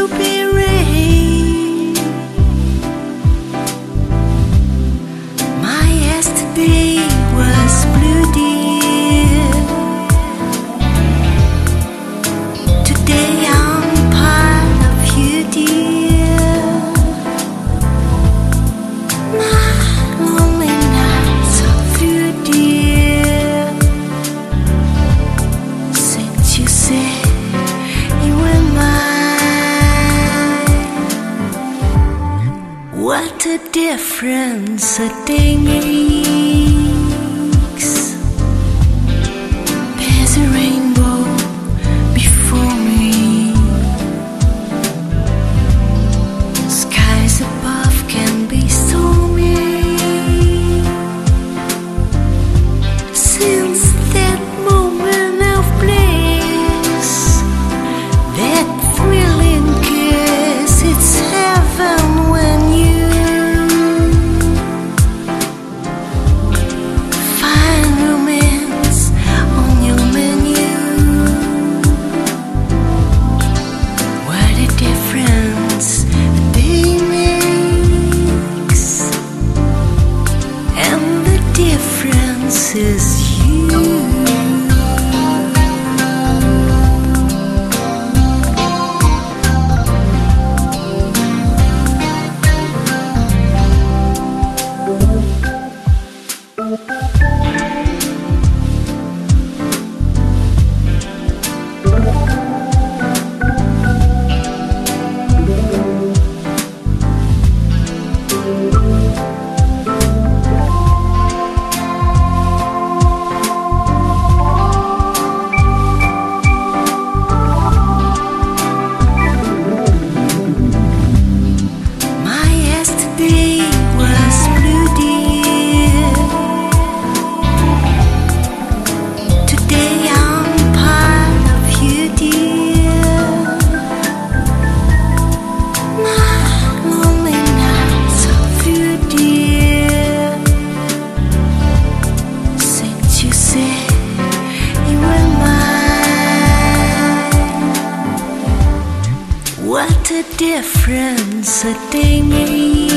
to be rain. My yesterday was blue, dear. Today I'm part of you, dear. My lonely nights are through, dear. Since you said you were mine, what a difference a day makes. There's a rainbow before me, skies above can be stormy. Since that moment of bliss, that thrilling kiss, it's heaven when you find romance on your menu. What a difference a day makes, and the difference is you. My yesterday was blue, dear. Today I'm part of you, dear. My lonely nights are through, dear. Since you said you were mine, what a difference a day makes.